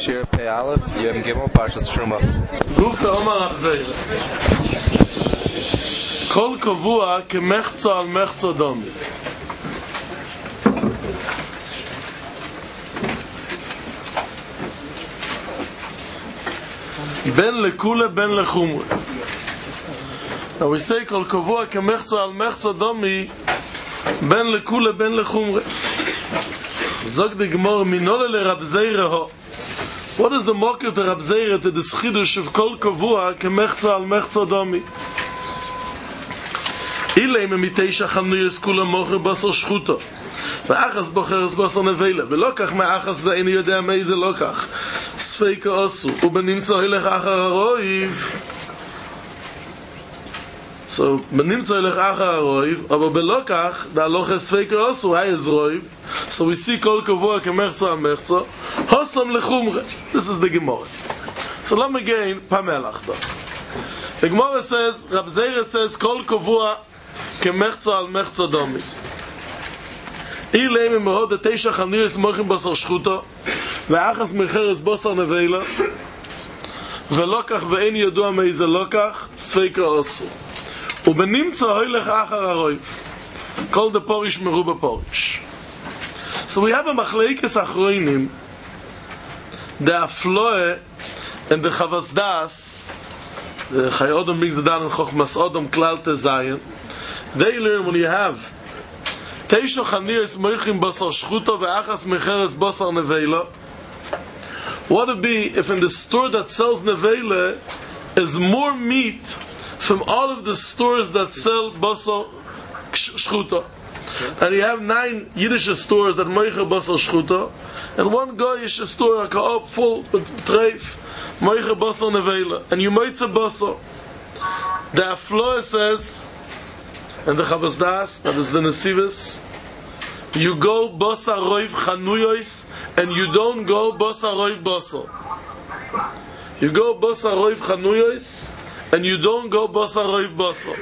Shir Pei Aleph, Yom Gimel, Parshas Truma. Gufe Omar Rab Zeira. Kol kavua kemechzo al mechzo domi. Ben lekule, ben lechumre. Now we say kol kavua kemechzo al mechzo domi, ben lekule, ben lechumre. Zog de Gemara minole le Rab Zeira ho. What is the market of Rab Zeira to the chidush of kol kavua kemechzo al mechzo domi? Ilay mitesha chanuyos kula mocher basar shchuto. Ve'achas bocheres basar nevela. Ve'lokach me'achas ve'enu yodea meize lokach. Sfeika osu. Ubenimtzo hilech achar haroiv. So, benimtzo hilech achar haroiv. Aber belokach, da loche sfeika osu, hay is roiv. So we see kol kavua kemechzo al mechzo. Hosam lechumre. This is the Gemara. So let me again, pamelach da. The Gemara says, Rab Zeira says, kol kavua kemechzo al mechzo domi. Ilay memahod the teisha chanuyos mochim basar shchuto, ve'achas mecheres basar nevela, ve'lokach ve'en yodua meize lokach, sfeika osu. Ubenimtzo hoylech achar haroiv. Kol de porish meruba porish. So we have a machleikes achroinim, the afloe and the chavas das, the Chai Odom brings it down in Chochmas Odom Klal Tezayin. They learn when you have Teisho Chaniyos Moichim Basar Shchuto Ve'achas Mecheres Basar Nevela. What would be if in the store that sells Nevela is more meat from all of the stores that sell Basar Shchuto? And you have 9 Yiddish stores that Moichim Basar Shchuto, and one Goyish store, like a full with treif, Moichim Basar Nevela, and you Moitze Basar. The Afloa says, and the Chavas Das, that is the Nesivis, you go Basar Roiv Chanuyos, and you don't go Basar Roiv Basar. You go Basar Roiv Chanuyos, and you don't go Basar Roiv Basar.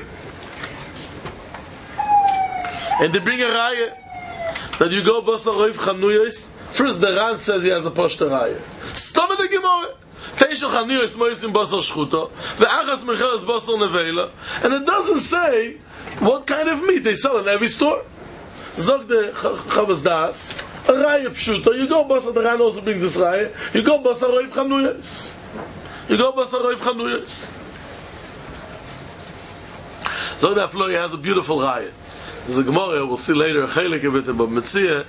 And they bring a raya that you go Basar Roiv Chanuyos. First the Ran says he has a poshta raya. Stop at the Gemara. Teisho Chanuyos Moisim Basar Shchuto, Ve'achas Mecheres Basar Nevela, and it doesn't say what kind of meat they sell in every store. Zog the Chavas Das, a raya pshuto. You go Basar, the Ran also brings this raya. You go Basar Roiv Chanuyos. You go Basar Roiv Chanuyos. Zog the Afloy has a beautiful raya. There's a Gemara, we'll see later a chelik of it about Metzia,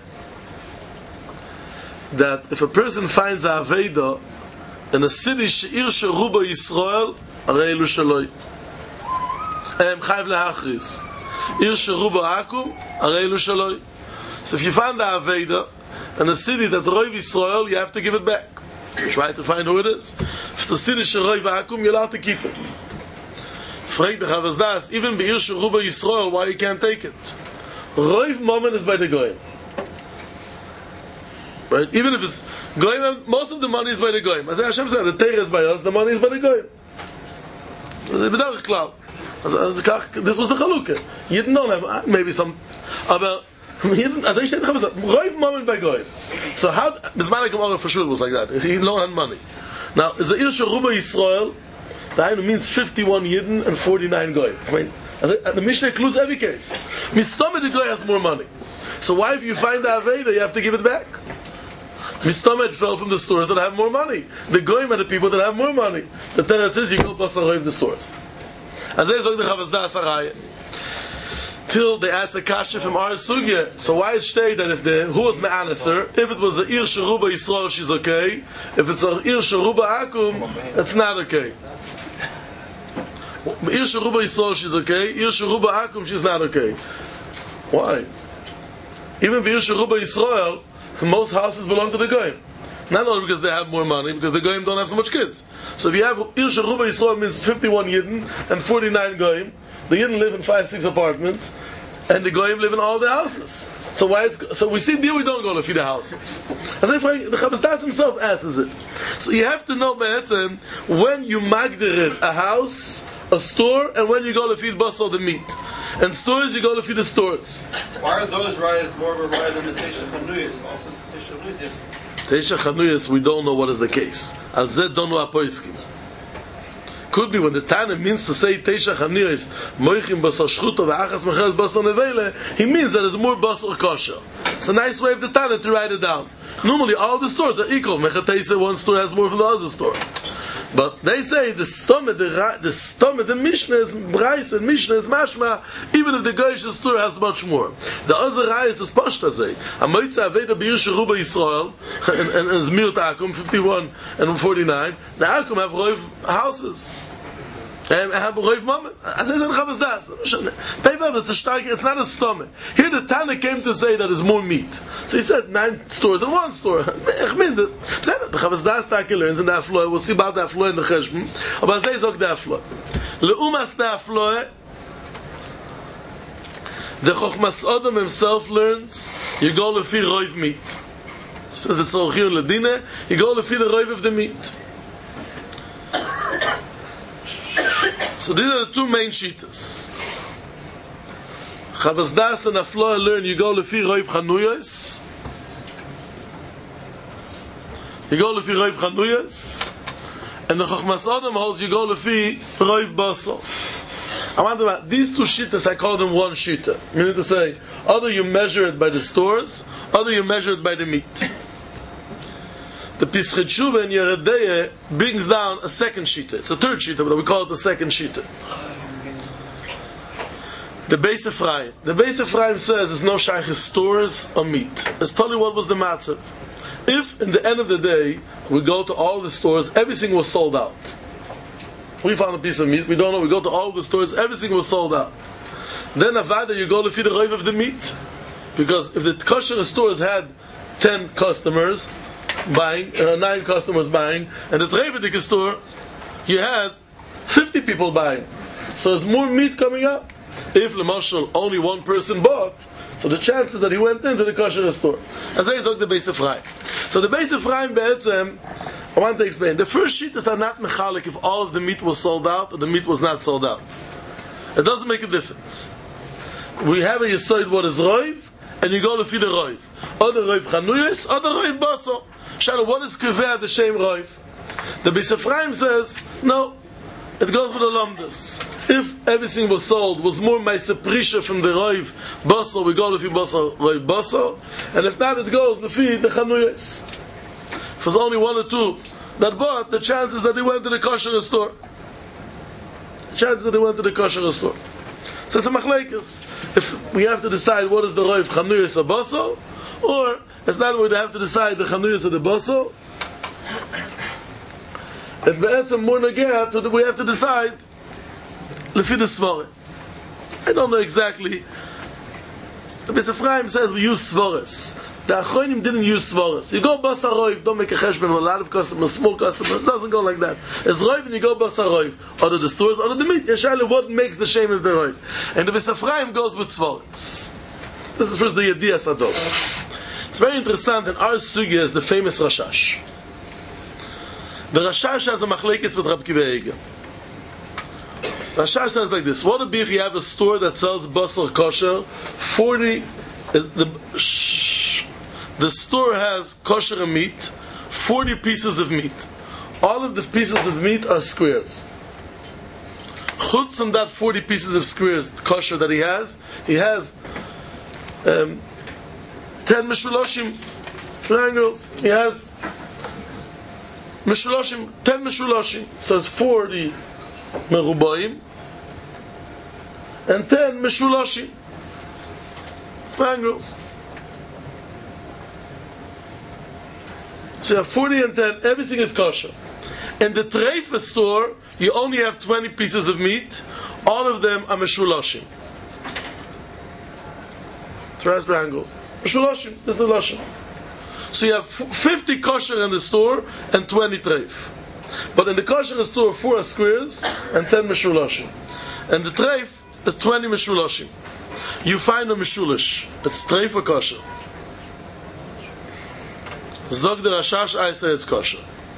that if a person finds a Aveda in a city she'ir sheruba Yisrael, arei elu shaloi. Chayv lehachris. Ir sheruba akum, arei elu shaloi. So if you find a Aveda in a city that roiv Yisrael, you have to give it back. Try to find who it is. If it's a city sheroiv akum, you're allowed to keep it. Frag the Chavas Das, even be'ir sheruba Yisrael, why you can't take it? Roiv moment is by the Goyim. Right? Even if it's Goyim, most of the money is by the Goyim. As Hashem said, the Torah is by us, the money is by the Goyim. This was the Chalukah. Yidden don't have, maybe some, but as I said, Roiv moment by Goyim. So how, Bismillah Gemara for sure was like that. He don't have money. Now, is the Ir Sheruba Yisrael, the Hainu means 51 Yidden and 49 Goyim. I mean, the Mishnah includes every case. Mistome the Goy has more money. So why if you find the Aveda, you have to give it back? Mistome fell from the stores that have more money. The Goyim are the people that have more money. The Torah says you go Basar Roiv the stores. As they say, the Chavas Das Araya. Till they ask a kasha from our sugya. So why is it that if the who was me'anaser, if it was the Ir Sheruba Yisrael, she's okay. If it's an Ir Sheruba Akum, it's not okay. Ir Sheruba Yisrael, she's okay. Ir Sheruba Akum, she's not okay. Why? Even Ir Sheruba Yisrael, most houses belong to the Goyim. Not only because they have more money, because the Goyim don't have so much kids. So if you have Ir Sheruba Yisrael means 51 Yidden and 49 Goyim, the Yidden live in 5-6 apartments, and the Goyim live in all the houses. So why? So we see there we don't go to feed the houses. As if the Chavas Das himself asks it. So you have to know be'etzem when you magdir it, a house, a store, and when you go to feed basar, the meat. And stores, you go to feed the stores. Why are those rayas more of a raya than the Teisha Chanuyos? Also, Teisha Chanuyos Teisha Chanuyas, we don't know what is the case. Al Zeh Donu Apoiskim. Could be when the Tana means to say Teisha Chanuyas, Moichim Basar Shchuta V'achas Mecheres Basar Nevele, he means that there's more Basar Kosher. It's a nice way of the Tana to write it down. Normally all the stores are equal. Mechatesa, one store has more from the other store. But they say the stomach, the Mishnah is Brais and Mishnah is Mashma, even if the Goyish store has much more. The other Rayas is Pashta say. Amoitza Aveda B'Yir Sheruba Yisrael, and Zmir Akum 51 and 49. The Akum have Roiv houses. Have Roiv Moment. As I said, Chavas Das. It's not a stomach. Here the Tana came to say that there's more meat. So he said 9 stores in one store. The Chavas Das Taki learns in the Afloy. We'll see about the Afloy in the Cheshbon. But they say the Afloy. Leumas the Afloy. The Chochmas Odom himself learns you go lefi Roiv meat. He says v'tzorchir ledine you go lefi the Roiv of the meat. So these are the two main shitas. Chavas Das and Afloy learn you go lefi Roiv Chanuyas. You go lefi Roiv Chanuyas. And the Chochmas Odom holds you go lefi Roiv Basar. I wonder about these two shitas, I call them one shita. Meaning to say, either you measure it by the stores, either you measure it by the meat. The Pischei Teshuva in Yeridea brings down a second shita. It's a third shita, but we call it the second shita. The Beis Ephraim. The Beis Ephraim says there's no shaykh stores or meat. Let's tell you what was the matzav. If, in the end of the day, we go to all the stores, everything was sold out. We found a piece of meat, we don't know, we go to all the stores, everything was sold out. Then Avada, you go to feed the Roiv of the meat. Because if the kosher stores had 10 customers buying, 9 customers buying, and the Trevedik store, you had 50 people buying. So there's more meat coming up. If, Lemashal, only one person bought, so the chances that he went into the kosher store. As I said, the Beis Ephraim. So the Beis Ephraim, I want to explain. The first shitas are not mechalik if all of the meat was sold out or the meat was not sold out. It doesn't make a difference. We have a yesod what is roiv, and you go to feed the roiv. Or the roiv chanuyas, or the roiv baso. Shadow, what is kiveh the shem roiv? The Beis Ephraim says, no, it goes with the lamdas. If everything was sold, was more ma'aseh prisha from the roiv baso, we go to feed baso, roiv baso, and if not, it goes to feed the chanuyas. If there's only 1 or 2 that bought, the chances that they went to the kosher store. So it's a machlekes. If we have to decide what is the roiv chanuyas or baso, or it's not we have to decide the chanuyas or the baso. It's be'etzem more nageh to we have to decide lefi the svara. I don't know exactly. The Beis Ephraim says we use svaras. The Achronim didn't use svaras. You go basar roiv, don't make a cheshbon with a lot of customers, small customers. It doesn't go like that. It's roiv and you go basar roiv. Or the stores, or the meat. Yeshayla, what makes the shame of the roiv? And the Beis Ephraim goes with svaras. This is first the Yediyah Sadov. It's very interesting. In our sugya is the famous Rashash. The Rashash has a machlekes with Rab Kiva Eiger. Rashash says like this: what would be if you have a store that sells basar kosher? 40 is the store has kosher meat, 40 pieces of meat. All of the pieces of meat are squares. Chutz on that 40 pieces of squares kosher that he has 10 meshulashim triangles. He has meshulashim, 10 meshulashim. So it's 40 merubayim and 10 meshulashim triangles. So you have 40 and 10, everything is kosher. In the treifa store, you only have 20 pieces of meat, all of them are meshulashim. Triangles. Meshulashim, this is the lashim. So you have 50 kosher in the store and 20 treif. But in the kosher store, 4 are squares and 10 meshulashim. And the treif is 20 meshulashim. You find a meshulish. It's treif or kosher. Zog the Rashash, I say it's kosher.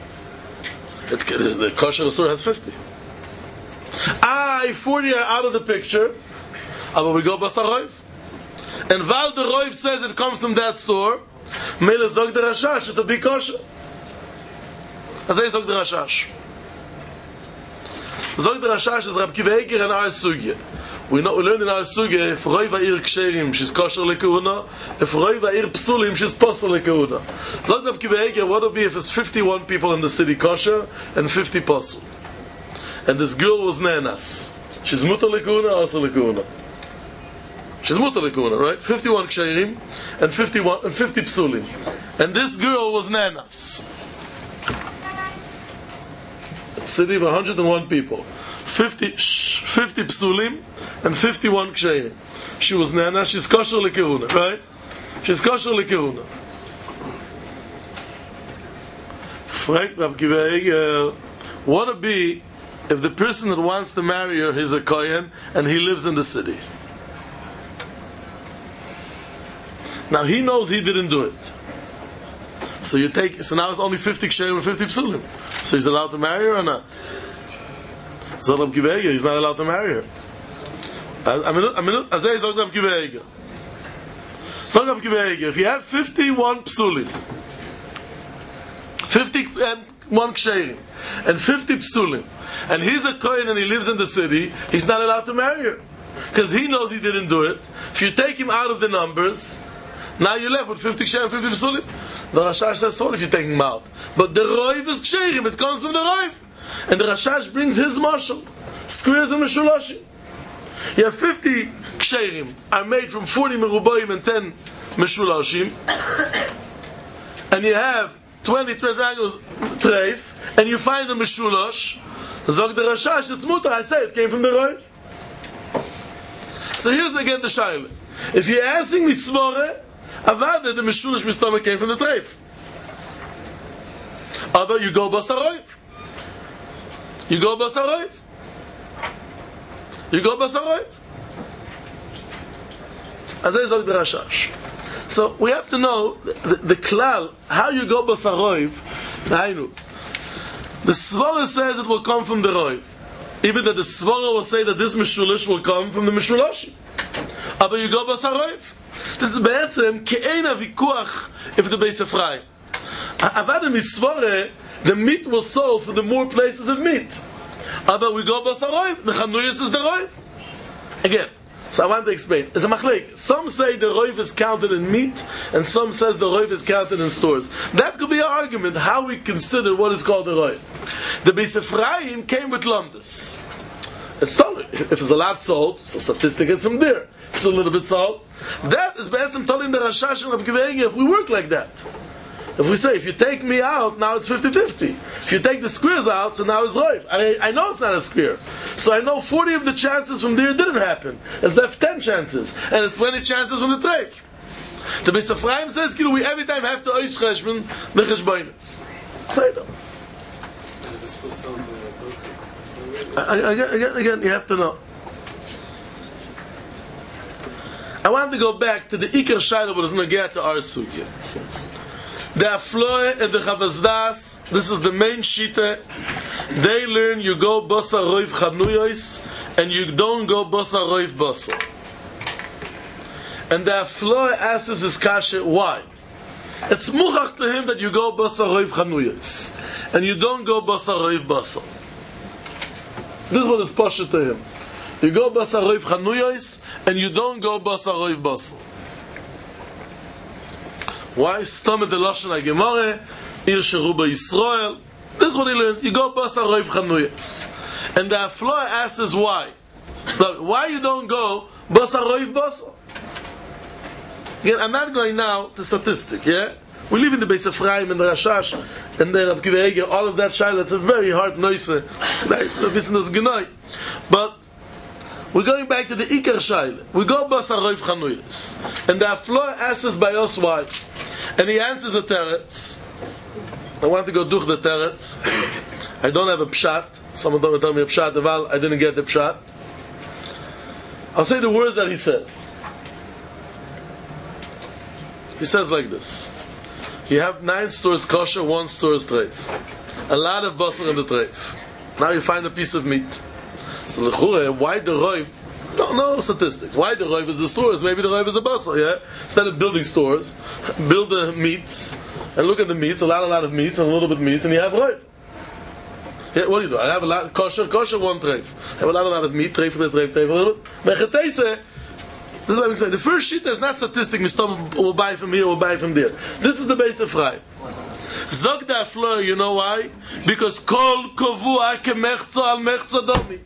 The kosher store has 50. 40 are out of the picture. But we go basar roiv. And while the roiv says it comes from that store, Mele sagt der Rashash, it'll be kosher. Also sagt der Rashash. Sagt der Rashash is Rab Kiva Eiger and our sugya. We learned in our sugya, if Roi Va'ir Ksherim, she's kosher lekehuna, if Roi Va'ir Psulim, she's posel lekehuna. Sagt Rab Kiva Eiger, what would be if it's 51 people in the city kosher and 50 posel? And this girl was Nenas. She's mutar lekehuna, also lekehuna. She's mutar lekehuna, right? 51 Ksherim and 50 Psulim. And this girl was Nenas. City of 101 people. 50 psulim and 51 ksherim. She was nana, she's kosher lekehuna, right? She's kosher lekehuna. Frank Rab Kiva Eiger, what would it be if the person that wants to marry her is a kohen and he lives in the city? Now he knows he didn't do it. So now it's only 50 ksherim and 50 psulim. So he's allowed to marry her or not? So Rab Kiva Eiger, he's not allowed to marry her. If you have 51 psulim, 51 ksherim, and 50 psulim, and he's a kohen and he lives in the city, he's not allowed to marry her. Because he knows he didn't do it. If you take him out of the numbers, now you're left with 50 ksherim and 50 psulim. The Rashash says so if you're taking him out. But the roiv is ksherim, it comes from the roiv. And the Rashash brings his marshal, squares and meshulashim. You have 50 ksherim are made from 40 merubayim and 10 meshulashim. And you have 20 triangles treif, and you find a meshulash. Zog the Rashash, it's mutar, I say it came from the roiv. So here's again the shaila. If you're asking me svore, avada the meshulash mistama came from the treif. But you go basaroiv. You go basaroiv. As I said the Rashash. So we have to know the klal, how you go basaroiv. The svara says it will come from the roiv. Even that the svara will say that this meshulish will come from the meshulashi. But you go basaroiv. This is be'etzem ke'ein avikuach if the Beis Ephraim. Avada misvara, the meat was sold for the more places of meat. But we go basaroiv, the chanuyas is the roiv. Again, so I want to explain. It's a machlek. Some say the roiv is counted in meat, and some says the roiv is counted in stores. That could be an argument how we consider what is called the roiv. The Beis Ephraim came with lumdus. It's totally. If it's a lot sold, so statistic is from there. If it's a little bit sold, that is be'etzem telling the Rashash and Rab Kiva Eiger if we work like that. If we say, if you take me out, now it's 50-50. If you take the squares out, so now it's roiv. I know it's not a square. So I know 40 of the chances from there didn't happen. It's left 10 chances. And it's 20 chances from the treif. The Beis Ephraim says, we every time have to oish cheshbon, the cheshbonis. Say that. Again, you have to know. I want to go back to the Iker Shaila, but it's going to get to our sugya. The Afloe and the Chavazdas, this is the main shita. They learn you go Bosa Roiv Chanuyos and you don't go Bosa Roiv Bosa. And the Afloe asks his kasha, why? It's muchach to him that you go Bosa Roiv Chanuyos and you don't go Bosa Roiv Bosa. This is what is pasha to him. You go Bosa Roiv Chanuyos and you don't go Bosa Roiv Bosa. Why? Stomach the Lashon HaGemara, Ir Sheruba Yisrael. This is what he learns. You go Basa Roiv Chanuyas. And the Afloa asks why. Look, why you don't go Basa Roiv Basa? Again, I'm not going now to statistic, yeah? We live in the Beis Ephraim and the Rashash and the Rab Kiva Eiger, all of that shayla. It's a very hard noise. But we're going back to the Iker shayla. We go Basa Roiv Chanuyas. And the Afloa asks by us why. And he answers a teretz. I want to go duch the teretz. I don't have a pshat. Someone don't tell me a pshat. Well, I didn't get the pshat. I'll say the words that he says. He says like this. You have 9 stores kosher, 1 store is treif. A lot of basar in the treif. Now you find a piece of meat. So l'chure, why the roiv? No statistics. Why the Roiv is the stores? Maybe the Roiv is the basar, yeah? Instead of building stores, build the meats, and look at the meats, a lot of meats, and a little bit of meats, and you have Roiv. Yeah, what do you do? I have a lot, kosher, one treif. I have a lot of meat, treif, a little bit. This is what I'm saying. The first sheet is not statistic, we'll buy from here, we'll buy from there. This is the base of Frei. Zog da floor, you know why? Because kol kovua kemechzo al mechzo domi.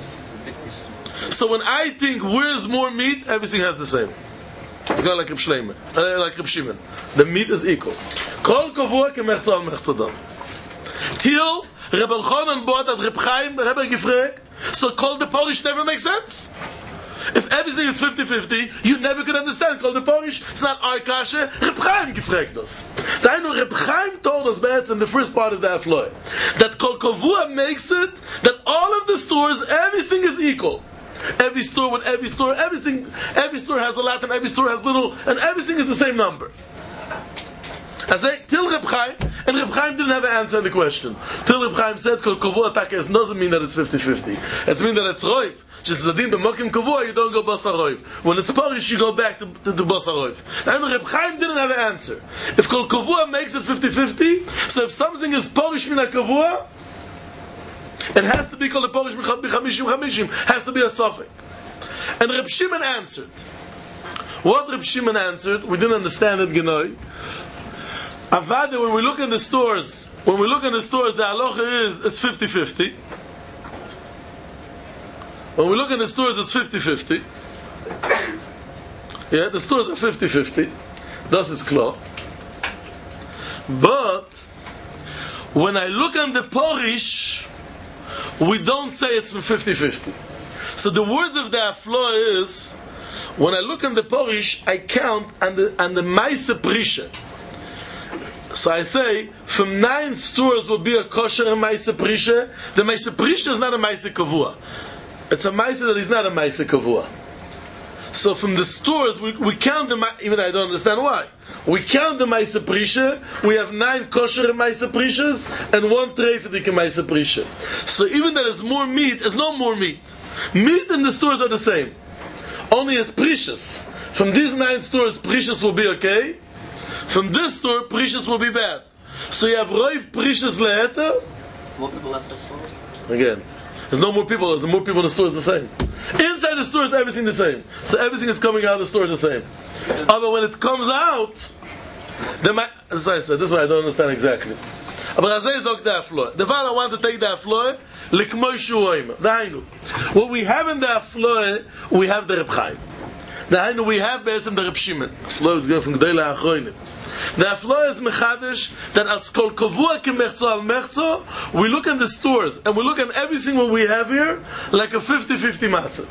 So when I think where's more meat, everything has the same. It's not like Reb Shimon. The meat is equal. Kol kovua kemechzo al mechzo domi. Till Reb Elchanan bought at Reb Chaim, Rebbe gefragt, so kol the Porish never makes sense. If everything is 50-50, you never could understand. Kol the Porish, it's not our kasha. Reb Chaim gefragt us. I know Reb Chaim told us better in the first part of the Afloy that Kol Kavua makes it that all of the stores, everything is equal. Every store with every store, every store has a lot and every store has little, and everything is the same number. I say, till Reb Chaim, and Reb Chaim didn't have an answer to the question. Till Reb Chaim said, Kol Kavua Takes doesn't mean that it's 50-50. It means that it's Roiv. Just as Adin b'mokim Kavua, you don't go Basar Roiv. When it's Porish, you go back to Basar Roiv. And Reb Chaim didn't have an answer. If Kol Kavua makes it 50-50, so if something is Porish min Kavua, it has to be called a Porish b'chamishim, has to be a suffix. And Reb Shimon answered. What Reb Shimon answered, we didn't understand it, Genoi. Avada, when we look in the stores, the halacha is, it's 50-50. When we look in the stores, it's 50-50. Yeah, the stores are 50-50. Das is klar. But, when I look on the Porish, we don't say it's 50-50. So the words of the Aflo is, when I look on the Porish, I count on the Maise Prisha. So I say, from 9 stores will be a kosher and Maise Prisha. The Maise Prisha is not a Maise Kavua. It's a Maise that is not a Maise Kavua. So from the stores, we count them, even I don't understand why. We count the Maise Prisha, we have 9 kosher and Maise Prishas, and 1 treifedik and Maise Prisha. So even that there's more meat, there's no more meat. Meat in the stores are the same. Only as Prishas. From these 9 stores, Prishas will be okay. From this store, Prishas will be bad. So you have Roiv Prishas Leheter. More people left the store? Again, there's no more people. There's more people in the store. It's the same. Inside the store is everything the same. So everything is coming out of the store the same. But when it comes out, as I said, this is what I don't understand exactly. But as I say, the I want to take the Afloy, Likmoy Shuoim. Dainu. What we have in the Afloy, we have the Reb Chaim. Dainu, we have the Reb Shimon. Afloy is going from Gdeila Achroinim. The Aflo is mechadish that as kol kavua kemechzo al mechzo, we look in the stores and we look at everything what we have here like a 50-50 matzah.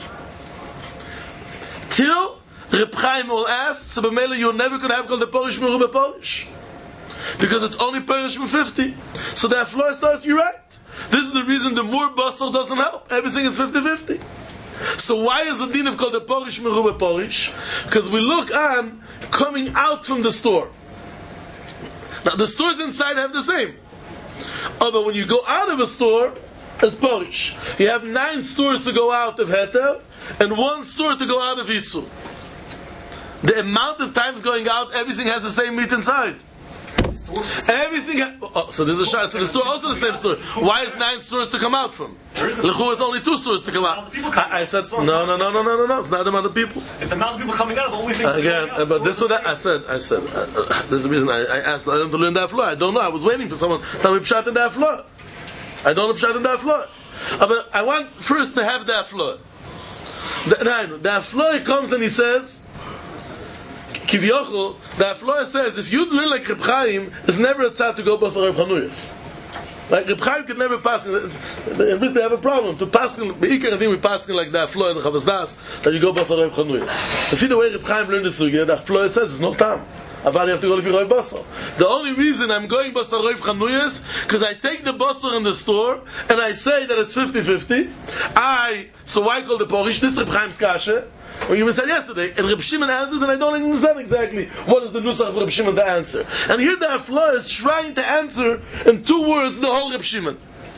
Till Reb Chaim will ask, so b'meila you never could have called the Porish merubah Porish because it's only Porish with 50. So the Aflo starts, you're right. This is the reason the more basar doesn't help. Everything is 50-50. So why is the din of called the Porish merubah Porish? Because we look on coming out from the store. Now the stores inside have the same. Oh, but when you go out of a store, it's Porish. You have 9 stores to go out of Heter, and 1 store to go out of Isu. The amount of times going out, everything has the same meat inside. Everything so there's a shot. So the store also the same store. Why is 9 stores to come out from? Lechu is only 2 stores to come out. I said no. It's not the amount of people. If the amount of people coming out, the only thing again. But this is what I said. This is the reason I asked them to learn that floor. I don't know. I was waiting for someone to tell me pshat in that floor. I don't know pshat in that floor. But I want first to have that floor. The floor comes and he says. Kivyochel, the Afloah says, if you learn like Reb Chaim, it's never a tzad to go Basar Roiv Chanuyas. Like Reb Chaim could never pass, they have a problem. To pass, Be'ikar Adim, we pass like the Afloah and the Chavas Das, that you go Basar Roiv Chanuyas. If you the way Reb Chaim learned this sugya, the Afloah says, it's no time. Aval you have to go Lefi Roiv Basar. The only reason I'm going Basar Roiv Chanuyas, because I take the Basar in the store, and I say that it's 50-50, so why call the Porish? This Reb Chaim's kasha. When you said yesterday, and Reb Shimon answers, and I don't understand exactly what is the nusach of Reb Shimon to answer. And here the Afloah is trying to answer in 2 words the whole Reb Shimon.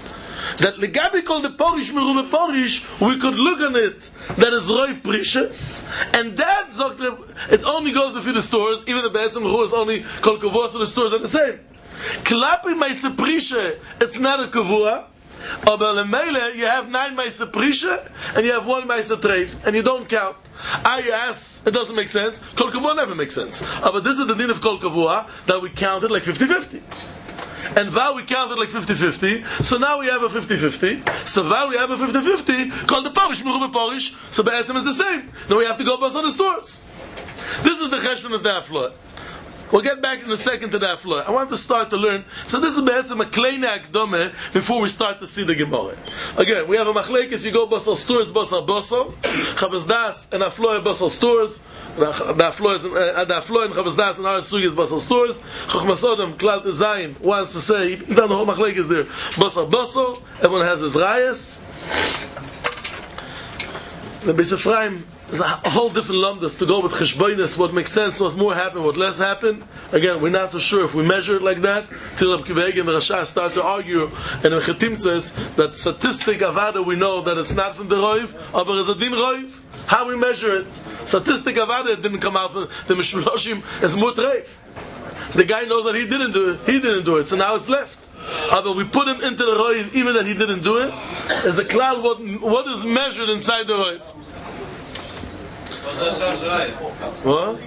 That legabi called the porish merube porish, we could look on it that is roy precious, and that it only goes to the stores, even the be'etzem l'chu is only kol kavua, so the stores are the same. Klapi meise prishe, it's not a kavua, but lemeile you have 9 meise prishe and you have 1 meise treif, and you don't count. Yes, it doesn't make sense. Kol kavua never makes sense. But this is the din of kol kavua that we counted like 50-50. And Val we counted like 50-50, so now we have a 50-50. So Val we have a 50-50, called the Porish, Merube Porish, so Be'etzem is the same. Now we have to go bust on the stores. This is the cheshbon of the Afloah. We'll get back in a second to the Afloah. I want to start to learn. So this is Be'etzem a kleine akdome before we start to see the Gemara. Again, we have a machlekes, you go bust on stores, bust on Bosov, Chavaz Das and Afloah bust on stores. The Afloah and Chavaz Das and our Sugis bust on stores. Chochmas Odom, Klal Zayin, wants to say, he's done the whole machlekes there. Bust on Bosov, everyone has his rayas. The Beis Ephraim is a whole different lumdas to go with cheshbonis, what makes sense, what more happened, what less happened. Again, we're not so sure if we measure it like that. Till Reb Kiva Eger and the Rasha start to argue, and in Chetimtzes, that statistic avada we know that it's not from the roiv, but it's a din roiv. How we measure it? Statistic avada it didn't come out from the Mishloshim as mutreif. The guy knows that he didn't do it, so now it's left. But we put him into the roiv, even that he didn't do it. As a cloud, what is measured inside the roiv? What?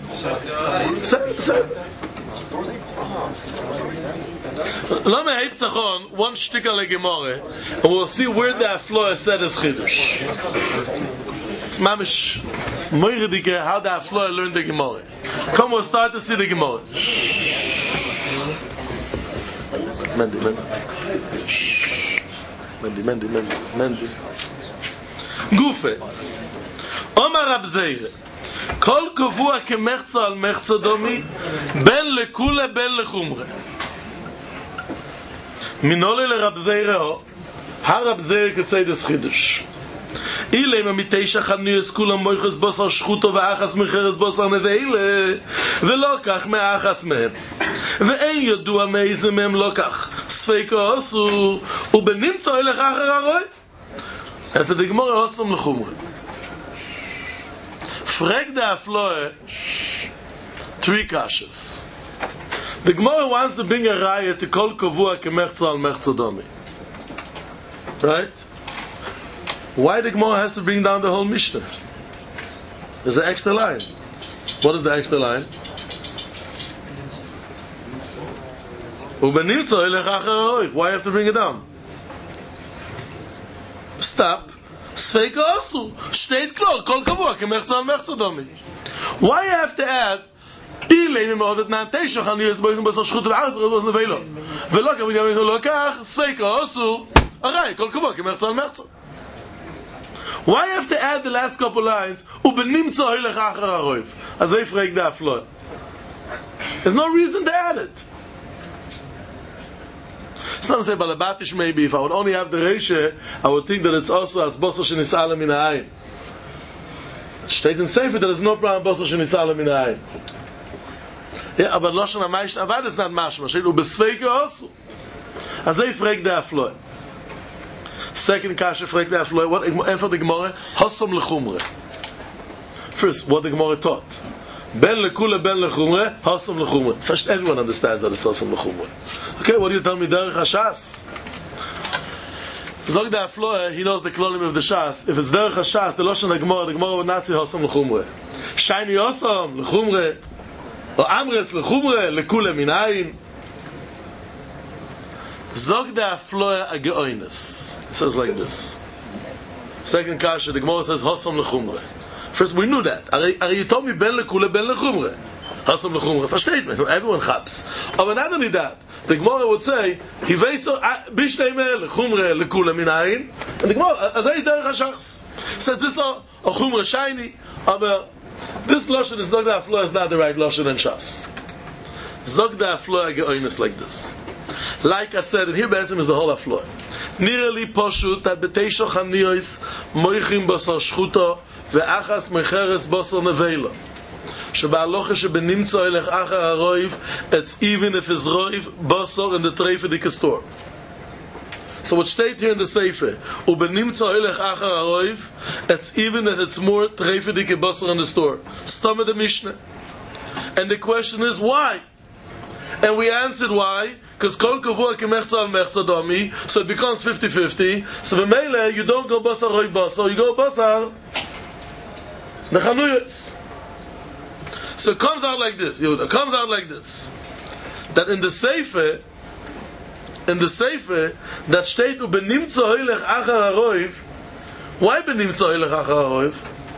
Let me have one shtickle Gemara, and we'll see where the Afloah said is chidush. It's mamish moiridike how the Afloah learned the Gemara. Come, we'll start to see the Gemara. Mendi. Gufe. Omar Rab Zeire. Kol kavua kemechza al mechza domi, ben lekule ben lechumre. Minole le Rab Zeire ho. Ha Rab Zeire ketzei des chidush. Ilema mitesha chanuyes kulam moiches bosar shchuto ve'achas mecheres bosar neveile ve'lo kach me'achas mehem ve'en yodua me'izem mehem lo kach sfeika osu ubenimtzo elech acher aroi efe de Gemara osam lechumre. Frag the Afloah 3 kashas. The Gemara wants to bring a raya to kol kavua kemechza al mechza domi. Right? Why the Gemara has to bring down the whole Mishnah? There's an extra line. What is the extra line? Why you have to bring it down? Stop. Sveika asu. Steht klar. Kol kavua kemechza al mechza domi. Why you have to add Ilei me'odet na'antesha chanuyes boichim basar shchut ve'achas mecheres bosar neveilo ve'lo kach me'gavim lo kach sveika asu aray kol kavua kemechza al mechza. Why you have to add the last couple lines? Ubenimtzo hilech acher haroiv. As I frag the Afloah. There's no reason to add it. Some say balabatish maybe. If I would only have the reisha, I would think that it's also as bosar shenisala min ha'ayin. Steht in Sefer that there's no problem bosar shenisala min ha'ayin. Yeah, but loshen ha'maish avad is not mashma. Steht ubesveike also. As I frag the Afloah. Second kasha frag the Afloah. What for the Gemara? Hasam lechumre. First, what the Gemara taught. Ben lekule ben lechumre, hasam lechumre. First, everyone understands that it's hasam lechumre. Okay, what do you tell me? Derech hashas. Zog the Afloah, he knows the klolim of the shas. If it's derech hashas, the loshen the Gemara would not say hasam lechumre. Shiny hasam lechumre, or amres lechumre, lekule minayin. Zog the Afloah a geoinus. It says like this. Second kasha, the Gemara says hasam lechumre. First, we knew that. Are you told me ben lekule ben lechumre? Hasam lechumre. Versteht man? Everyone chaps. But not only that, the Gemara would say hiveso bishnei me lechumre lekule minayin. And the Gemara, as I derech hashas, said this a chumre shiny. But this lashon is not the Afloah is not the right lashon and shas. Zog the Afloah a geoinus like this. Like I said, and here Be'etzem is the whole Afloah. Nearly poshut that b'teisho chaniyos moichim basar shchuto ve'achas mecheres basar neveilo. Sheba'alocha shebenimtzo elech achar haroiv, it's even if his roiv basar in the treife dike store. So what steht here in the Sefer? Ubenimtza oilech achar haroiv. It's even that it's more treifedike basar in the store. Stomach the Mishnah. And the question is why? And we answered why. Because kol kavua kemechza al mechza dami. So it becomes 50-50. So b'meile you don't go basar roiv basar. You go basar nechanuyos. So it comes out like this. It comes out like this. That in the Sefer, that steht ubenimtza oilech achar haroiv. Why benimtza oilech achar haroiv?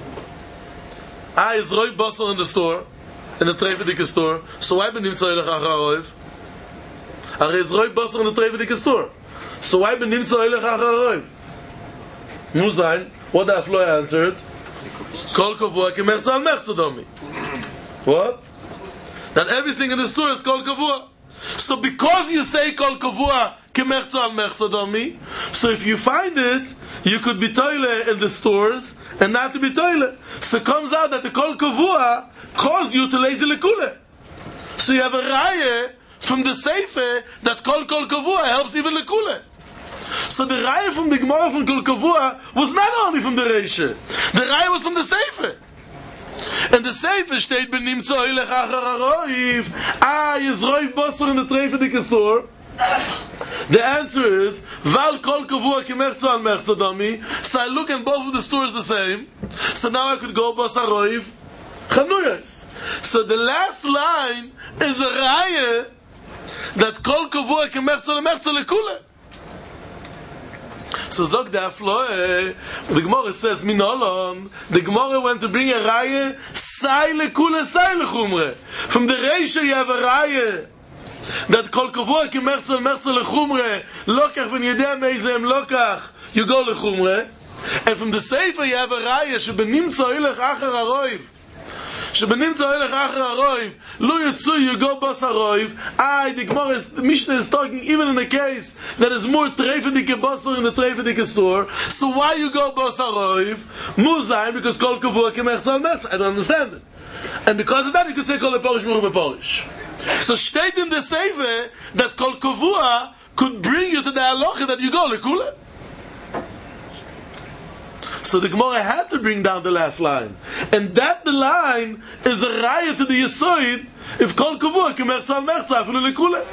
Is roiv basar in the store, in the treifedike store. So why benimtza oilech achar haroiv? Is roiv basar in the treifedike store. So why benimtza oilech achar haroiv? Muzayin, what the Afloy answered? Kol kavua kemechza al mechza dami. What? That everything in the store is kol kavua. So because you say kol kavua kemechza al mechza dami, so if you find it, you could be toile in the stores and not to be toile. So it comes out that the kol kavua caused you to lazy lekule. So you have a raya from the Sefer that kol kavua helps even lekule. So the raya from the Gemara from kol kavua was not only from the Reisha. The raya was from the Sefer. And the Sefer steht benimtza oilech achar haroiv. Is roiv basar in the treifedike store? The answer is val kol kavua kemechza al mechza dami. So I look and both of the stores the same. So now I could go basar roiv chanuyos. So the last line is a raya that kol kavua kemechza al mechza lekule. So Zog the Afloe, the Gemara says, Minolon, the Gemara went to bring a raya, Sai lekule, Sai lechumre. From the Reisha you have a raya, that kol kavua ki merzel lechumre, lokach ven yedea meizem lokach, you go lechumre. And from the Sefer you have a raya, shebenimtza oilech achar haroiv. Shebenimtza oilech achar haroiv, lo yitzu, you go bas haroiv. The Gemara the Mishnah is talking even in a case that is more treifedike basar in the treifedike store. So why you go bas haroiv? Muzayin, because kol kavua kemechza al mechza. I don't understand it. And because of that you could say kol leporish muruch beporish. So steht in the Sefer that kol kavua could bring you to the halacha that you go lekule. So the Gemara had to bring down the last line, and that the line is a raya to the Yesoid. If kol kavua kemechza al mechza afilu lekule.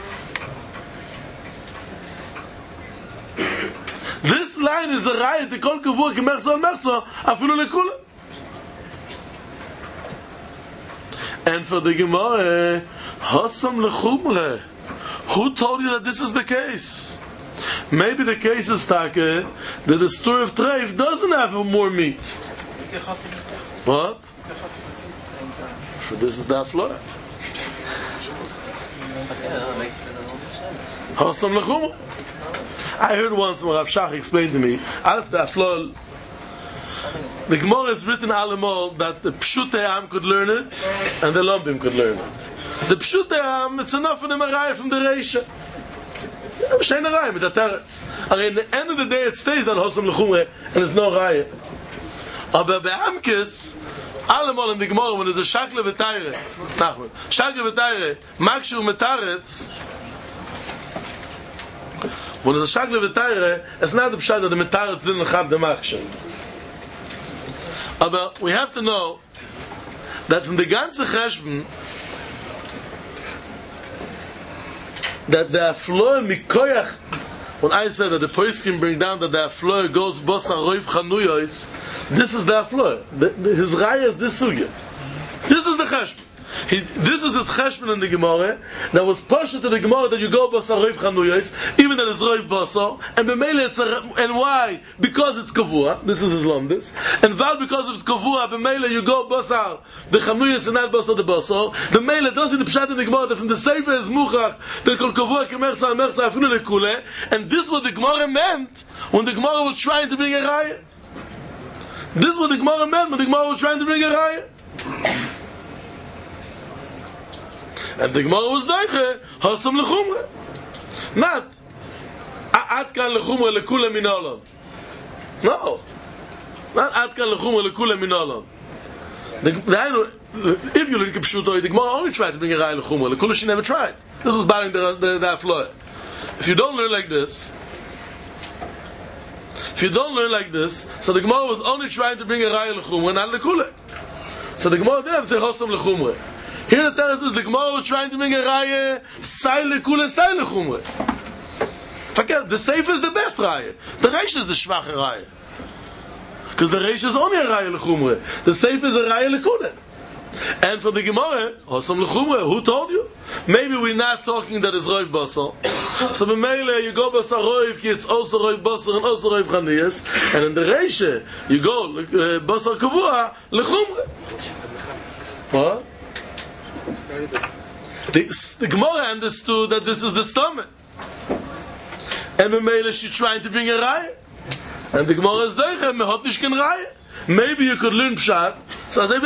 This line is a raya to kol kavua kemechza al mechza afilu lekule. And for the Gemara, hasam lechumre. Who told you that this is the case? Maybe the case is that the store of treif doesn't have more meat. What? So this is the Afloy. Hasam lechumre. I heard once when Rav Shach explained to me, after Afloy, the Gemara is written alamol that the Pshutei Am could learn it and the Lombim could learn it. The Pshutei Am, it's enough for the Maraya from the Reisha. Shein a raya with the teretz. In the end of the day, it stays that hosam lechumre and there's no raya. But be'amkes, allemal in the Gemara, when there's a shakle v'tayre, shakle v'tayre, makshu metaretz, when there's a shakle v'tayre, it's not the pshat that the metaretz didn't have the makshu. But we have to know that from the ganze cheshbon, that the Afloy mikoyach, when I said that the Poskim bring down that the Afloy goes basar roiv chanuyos, this is the Afloy. His raya is this sugya. This is the cheshbon. This is his cheshbon in the Gemara that was pushed to the Gemara that you go basar roiv chanuyos, even that it's roiv basar, and b'meile it's and why? Because it's kavua. This is his lomdis, and val because it's kavua. B'meile you go basar the chanuyos and not basar the basar. B'meile doesn't the pshat in the Gemara that from the Sefer is muchach the kol kavua kemerza al merza afilu lekule, and this is what the Gemara meant when the Gemara was trying to bring a raya. This is what the Gemara meant when the Gemara was trying to bring a raya. And the Gemara was daiche, hasam lechumre. Not, ad kan lechumre lekule min olam. No. Not ad kan lechumre lekule min olam. If you look at Pshuto, the Gemara only tried to bring a raya lechumre. Lekule she never tried. This was barring the Afloy. If you don't learn like this, If you don't learn like this, so the Gemara was only trying to bring a raya lechumre, not lekule. So the Gemara didn't have to say chosam lechumre. Here the Torah says the Gemara was trying to bring a raya sai lekule, sai lechumre. Forget, the safe is the best raya. The reish is the schwache raya. Because the reish is only a raya lechumre. The safe is a raya lekule. And for the Gemara, chosam lechumre, who told you? Maybe we're not talking that it's roiv basar. So b'meile you go basar roiv, it's also roiv basar and also roiv chaniyas. And in the reisha you go basar kavua lechumre. What? The Gemara understood that this is the stomach. And b'meile she's trying to bring a raya. And the Gemara is deicha mehot nishken raya. Maybe you could learn pshat. So as if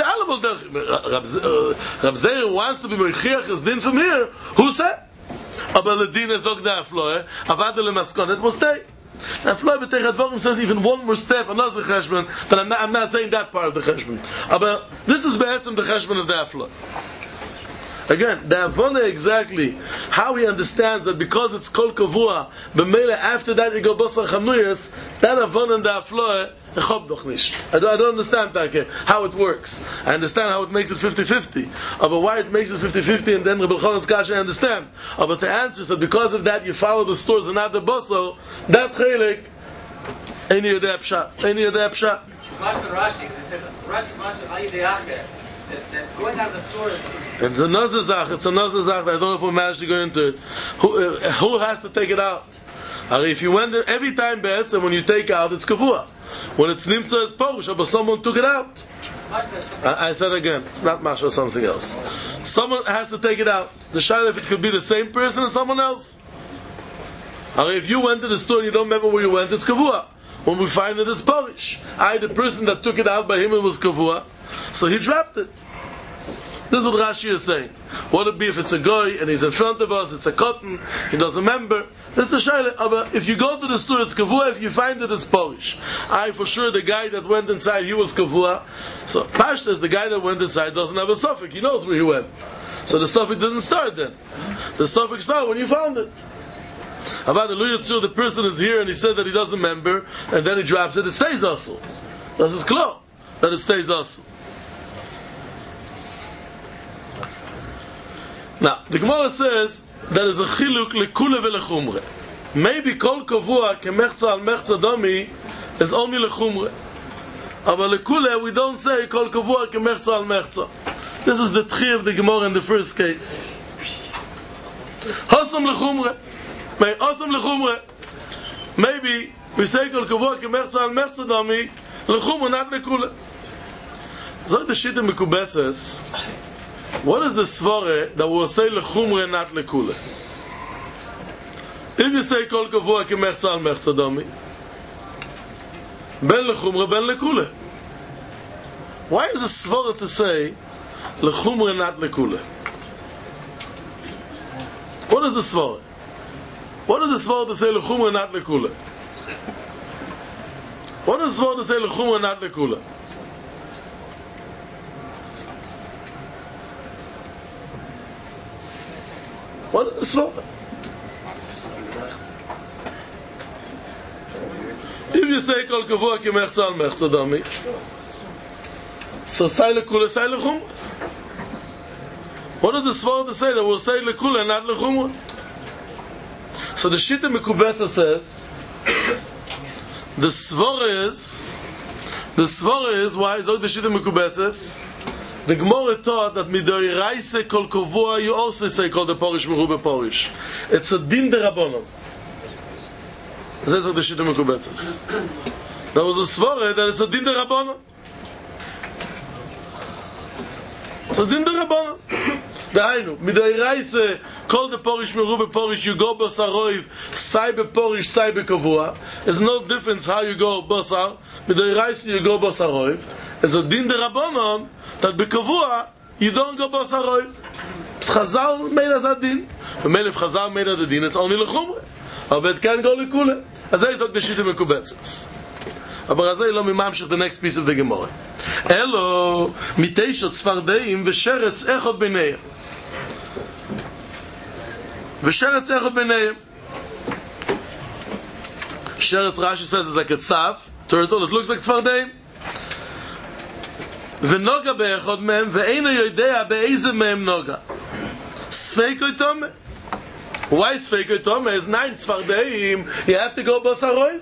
Rab Zeir wants to be mechiach his din from here. Who said? Aber the din is not the afloe. Avada lemaskonet will stay. The afloe b'teich advarim says even one more step, another cheshbon. But I'm not saying that part of the cheshbon. Aber this is be'etzem the cheshbon of the afloe. Again, the Avona exactly how he understands that because it's kol kavua, b'meila after that you go basar chanuyas. That Avona and the afloe echop doch nish. I don't understand that how it works. I understand how it makes it 50-50. But why it makes it 50-50 and then Rebbe Chonon's kasha I understand. But the answer is that because of that you follow the stores and not the basar. That chelik any of the pshat, any of the pshat. Rashi says Rashi's mashma ayideacher. That going down the store is. It's another zach. It's another zach. I don't know if we managed to go into it. Who has to take it out? If you went there, every time bets, and when you take out, it's kavua. When it's nimtza, it's porush, but someone took it out. I said again, it's not mashma, something else. Someone has to take it out. The shayla, if it could be the same person or someone else. If you went to the store and you don't remember where you went, it's kavua. When we find that it's porush, the person that took it out by him, it was kavua, so he dropped it. This is what Rashi is saying. What would it be if it's a guy and he's in front of us, it's a cotton, he doesn't remember. That's the shayla. But if you go to the store, it's kavua. If you find it, it's polish. For sure the guy that went inside, he was kavua. So Pashtas, the guy that went inside doesn't have a suffix. He knows where he went. So the suffix didn't start then. The suffix started when you found it. The person is here and he said that he doesn't remember, and then he drops it. It stays also. That's his claw. That it stays also. Now, the Gemara says there is a chiluk lekule velechumre. Maybe kol kavua kemechza al mechza domi is only lechumre. But lekule we don't say kol kavua kemechza al mechza. This is the tchi of the Gemara in the first case. Hasam lechumre. Hasam lechumre. Maybe we say kol kavua kemechza al mechza domi lechumre, not lekule. So the shita mekubetzes. What is the svare that will say lechumre not lekule? If you say kol kavua kemechza al mechza domi, ben lechumre ben lekule. Why is the svare to say lechumre not lekule? What is the svare? What is the svare to say lechumre not lekule? What is the svare to say lechumre not lekule? What is the svara? If you say kol kavua kemechza al mechza domi, so say lekule, say lechumra. What is the svara to say that will say lekule, not lechumra? So the shita mekubetza says the svara is why is the shita mekubetza? The Gemara taught that midoi raise kol kavua you also say kol the porish merube porish. It's a din derabanan. That's what the shita mekubetzes. There was a svara that it's a din derabanan. It's a din derabanan. Dahainu midoi raise kol the porish merube porish you go basaroiv sai be porish sai be kavua. There's no difference how you go basar. Midoi raise you go basaroiv. It's a din derabanan. That bekavua you don't go basaroy. Chazal made as a din. When if Chazal made as a din, it's only lechumre. But it can go lekule. As I said, the shita mekubetzes. But as I lo mimamshich the next piece of the Gemara. Elo miteishot tzfardeim v'sheretz echot b'neihem. V'sheretz echot b'neihem. Sheretz Rashi says it's like a tzav, turtle, it looks like tzvardeim. V'noga be'echod mehem, ve'eino yodea be'eze mehem noga. Sfeikoi tome. Why sfeikoi tome? Is 9 tzvardeim, you have to go basaroiv.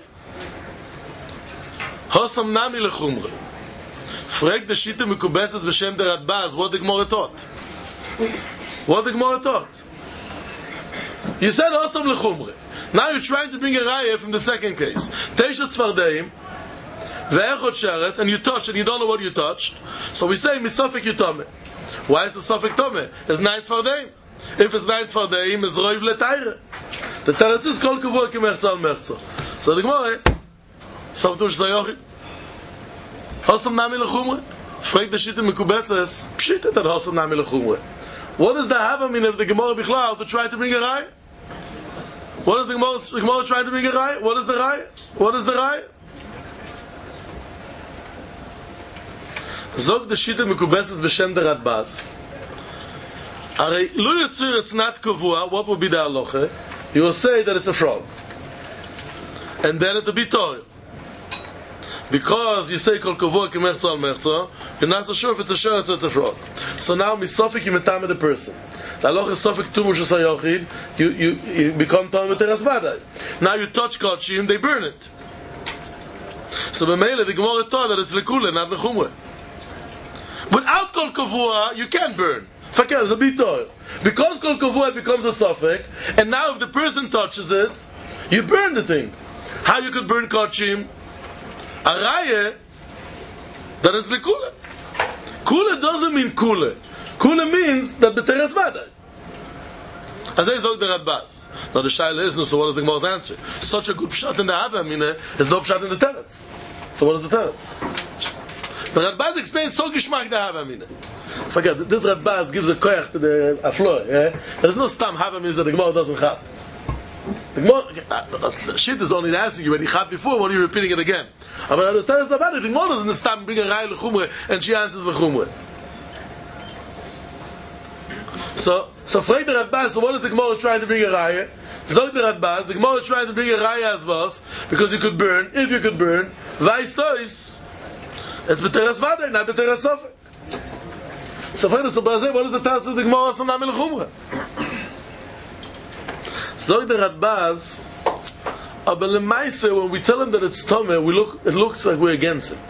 Hosam nami lechumre. Frag the Shita Mekubetzes b'shem der Radbaz, what the Gemara taught? What the Gemara taught? You said Hosam lechumre. Now you're trying to bring a raya from the second case. Teisha tzvardeim, ve'echot sheretz, and you touched, and you don't know what you touched. So we say, misafik yutome. Why is it safik tome? It's 9 tzvardeim. If it's 9 tzvardeim, it's roiv letayre. The teretz is kol kavua k'merza al merza. So the Gemara, Softu Shayochid, Hosam nami lechumre. Frag the Shita Mekubetzes, pshita that Hosam nami lechumre. What is the havamin of the Gemara Bichlal to try to bring a raya? What is the Gemara trying to bring a raya? What is the raya? What is the raya? Zog the Shita Mekubetzes b'shem der Radbaz. Arei lu yitzur it's not kavua. What will be the halacha? You will say that it's a frog, and then it will be toil. Because you say kol kavua k'merza al merza, you're not so sure if it's a sheretz or it's a frog. So now misafik you metame the person. The halacha is safik tumu shayochid. You become tam with teras vadai. Now you touch kachim, they burn it. So b'meile the Gemara taught that it's lekule, not lechumre. Without kol kavua, you can't burn. Fakel, it'll be toil. Because kol kavua becomes a safek, and now if the person touches it, you burn the thing. How you could burn kachim? A raya that is lekule. Kule doesn't mean kule. Kule means that b'teres vadai. As I zog the Radbaz. Now the shaila is, no, so what is the Gemara's answer? Such a good pshat in the Havamina is no pshat in the teretz. So what is the teretz? The Radbaz explains so gishmak the Havamina. Forget, this Radbaz gives a koyach to the afloy. There's no stam Havamina that the Gemara doesn't have. The Gemara, the shit is only asking you when he had before, what are you repeating it again? But the teretz about it, the Gemara doesn't stam bring a raya l'chumre and she answers l'chumre. So frag the Radbaz, so what is the Gemara trying to bring a raya? Zog the Radbaz, the Gemara is trying to bring a raya as was, because you could burn, if you could burn, vice tois, it's b'teres vadai, not b'teres sofek. So frag the Radbaz, what is the task of the Gemara Hosam nami lechumre? Zog the Radbaz, but lemaise, when we tell him that it's Tomeh, it looks like we're against him.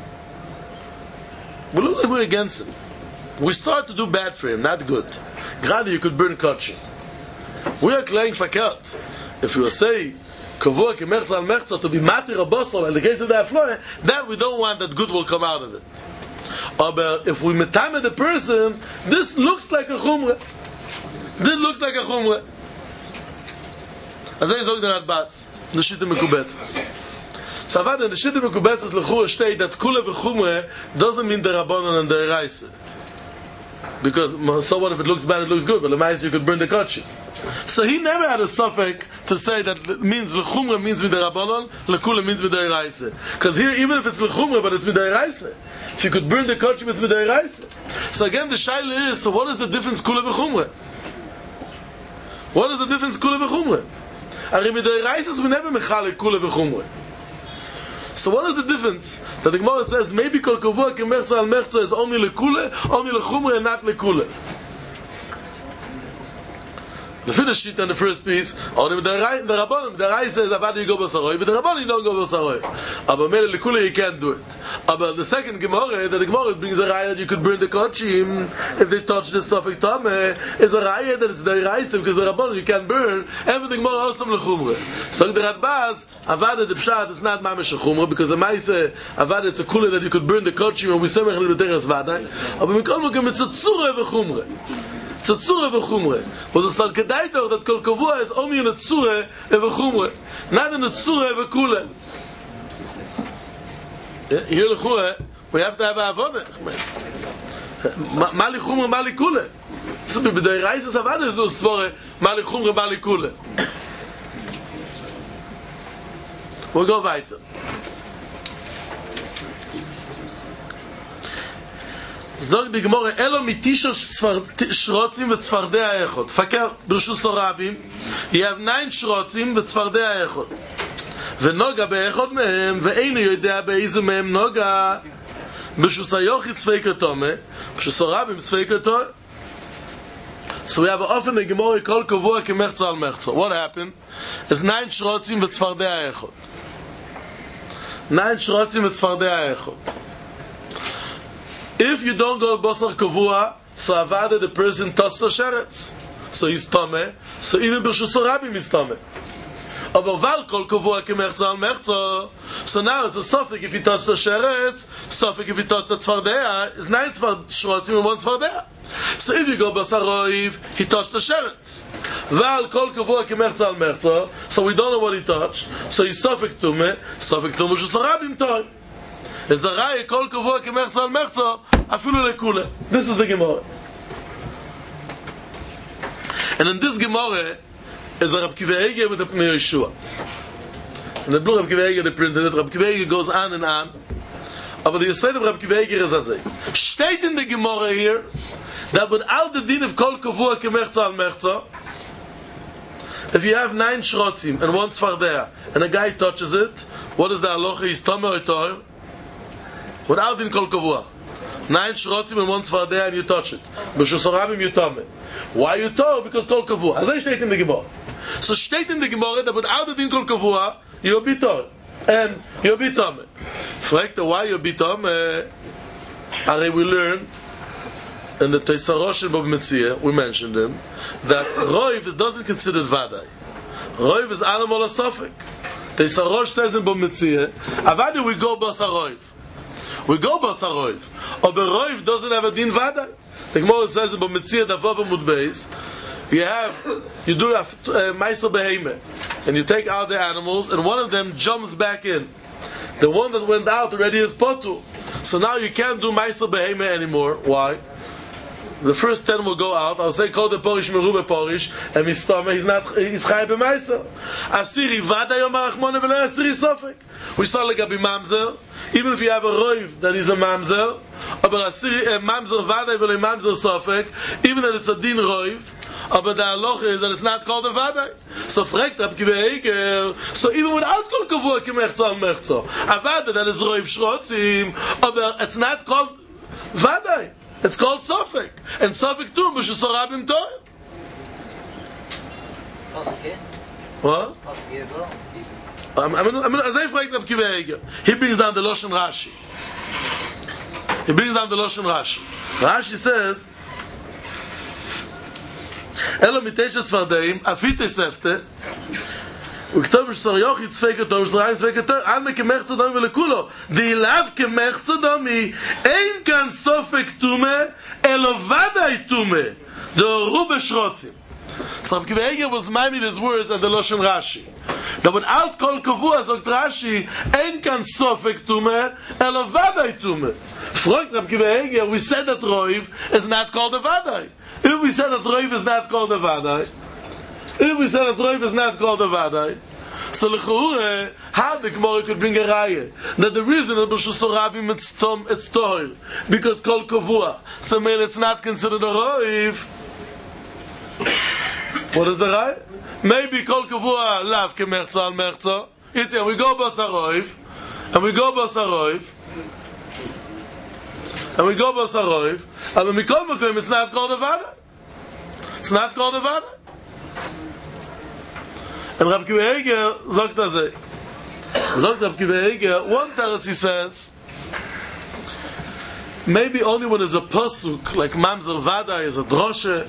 We look like we're against him. We start to do bad for him, not good. Gradi, you could burn kachim. We are claiming fakert. If you say kavua k'merza al merza to be matir abosol in the case of the afloy, that we don't want that good will come out of it. But if we metame the person, this looks like a chumre. This looks like a chumre. As I zog the Radbaz, the Shita Mekubetzes. So in the Shita Mekubetzes lechur state that kula v'chumre doesn't mean the Rabbanon and the Eraisa. Because so what if it looks bad, it looks good, but the you could burn the kachim. So he never had a suffix to say that it means lechumra means midarabanan, lekula means midaraisa. Because here, even if it's lechumra, but it's midaraisa. If you could burn the kachim, it's midaraisa. So again, the shaila is: so what is the difference kula v'chumra? What is the difference kula v'chumra? Ari midaraisa is we never mechalik kula v'chumra. So what is the difference? That the Gemara says maybe kol kavua k'merza al merza is only lekule, only lechumra and not lekule. The finish sheet and the first piece, only the Rabbanon, the Rai says about you go b'saroi, but the Rabbanon you don't go b'saroi. Aber mele lekule you can't do it. Aber the second Gemara, that the Gemara brings a Rai that you could burn the kachim if they touch the safek tameh, is a Rai that it's the Rai because the Rabbanon you can't burn. Everything Gemara Hosam lechumre. So the Radbaz Avada the pshat is not mamish chumra because the Maise Avada it's a kula that you could burn the kachim and we say mechel b'teres vadai. Aber mikol mokem it's a tzura v'chumre. Tzura v'chumre. Was a sal kedai doch that kol kavua is only in a tzura v'chumre, not in a tzura v'kule. Here l'chura we have to have a avonah. Mali chumre, mali kule. So b'dei reis is avada is no svore mali chumre, mali kule. We'll go weiter. Zog die Gemara elo mitisha shrotzim v'tzfardei ha'echot. Fakir b'rshus harabim, you have 9 shrotzim v'tzfardei ha'echot. ונוגע באחד מהם, ואינו יודע באיזה מהם נוגע, בשוסה יוחית ספיקה תומה, בשוסה רבים ספיקה תומה. So we have an often a Gemara called Kavua Kemechza al Mechza. What happened? It's 9 shrotzim v'tzfardei echot. 9 shrotzim v'tzfardei echot. If you don't go Basar Kavua, so Avada the person touched the sheretz. So he's Tomeh. So even B'Shus Rabim is Tomeh. Aber Val Kol Kavua Kemechza al Mechza. So now it's a suffix if he touched the sheretz, suffix if he touched the tzfardei. It's 9 shrotzim and 1 tzfardei. So if you go Basaroiv, he touched the sheretz. Val Kol Kavua Kemechza al Mechza. So we don't know what he touched. So he's suffix Tumeh, B'Shus Rabim Toy. Is a Rai Kol Kavua Kemechza al Mechza. Afilu lekule. This is the Gemara. And in this Gemara is a Rab Kiva Eger with the Pnei Yeshua. And the blue Rab Kiva Eger, they printed it. Rab Kiva Eger goes on and on. But the side of Rab Kiva Eger is as a state in the Gemara here that without the din of Kol Kavua Kemechza al Mechza, if you have 9 shrotzim and 1 tzfardei and a guy touches it, what is the halacha? He's Tomeh or Toher? Without din Kol Kavua. 9 shrotzim and 1 tzfardei and you touch it. B'Shus Rabim you Tomeh. Why you Toher? Because Kol Kavua. As I state in the Gemara. So state in the Gemara that without the din Kol Kavua, you'll be Toher. And you'll be Tomeh. Fragt why you'll be Tomeh? Are we learn in the Teisarosh and Bab Metzia, we mentioned him, that Roiv doesn't consider Vadai. Roiv is animal a suffix. Teisarosh says in Bab Metzia, Avadi we go Basaroiv. We go Basaroiv. But Roiv doesn't have a din Vadai. The Gemara says in Bab Metzia, Davav Amud Beis, you do a Meiser Behemeh, and you take out the animals, and one of them jumps back in. The one that went out already is Potu. So now you can't do Meiser Behemeh anymore. Why? The first 10 will go out. I'll say, call the Porish Merube Porish, and he's Chai B'Meiser. Asiri Vada Yom HaRachmone V'lo Asiri Sofek. We saw like a Mamzer, even if you have a Roiv that is a Mamzer, but Asiri Mamzer Vada V'lo Mamzer Sofek, even that it's a Din Roiv, but the halacha is that it's not called a Vada. So fragt Rab Kiva Eger, so even without Kol Kavua Kemechza al Mechza, a Vada that is Roiv Shrotzim, but it's not called Vada. It's called Sofek. And Sofek too, B'Shus Rabim Toy. What? As I fragt Rab Kiva Eger, he brings down the Loshen Rashi. Rashi says, Elo mitesha tzvardeim, afite sefte, וכתוב בשסור יוחי צפקה טוב, שסוריים צפקה טוב, עלמה כמחצה דומי ולכולו. דאילב כמחצה דומי, אין כאן סופק תומה, אלו ודאי תומה. דאורו בשרוצים. So Rab Kiva Eger was miming his words and the Loshen Rashi. That without Kol Kavua, sagt Rashi, ein kan Sofek Tumeh, elo Vadai Tumeh. Fragt Rab Kiva Eger, we said that Roiv is not called a Vadai. If we said that Roiv is not called a Vadai, so L'chore, how the Gemara could bring a raya that the reason that B'Shus Rabim it's Toher, because Kol Kavua, so maybe it's not considered a Roiv. What is the raya? Maybe Kol Kavua lav Kemechza al Mechza. It's here, we go Basaroiv, and we go Basaroiv, and when we call Makom, it's not called a Vada. It's not called a Vada. And Rab Kiva Eger sagt das. Sagt Rab Kiva Eger, one teretz he says, maybe only when there's a pasuk like Mamzer Vada is a droshe,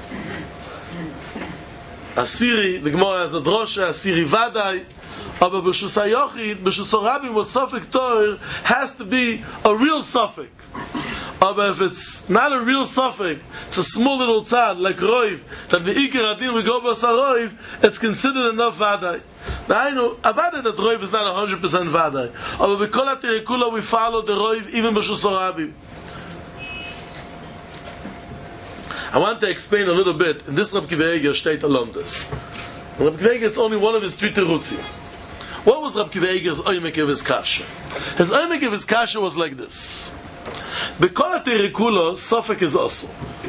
Asiri, the Gemara has a droshe, Asiri Vadai, but B'Shus HaYochid, B'Shus HaRabim, what Sofek Toher has to be a real Sofek. But if it's not a real Sofek, it's a small little tzad, like Roiv, that the Iker Adin we go Basaroiv, it's considered enough Vadai. Now I know, a Vadai that Roiv is not 100% Vadai. But we call it Terikula, we follow the Roiv, even B'Shus HaRabim. I want to explain a little bit, in this Rab Kiva Eger state along this. Rab Kiva Eger is only one of his 3 terutzi. What was Rab Kiva Eger's oymek of his kasha? His oymek of his kasha was like this. B'kol ha'terikulo, Sofek is also.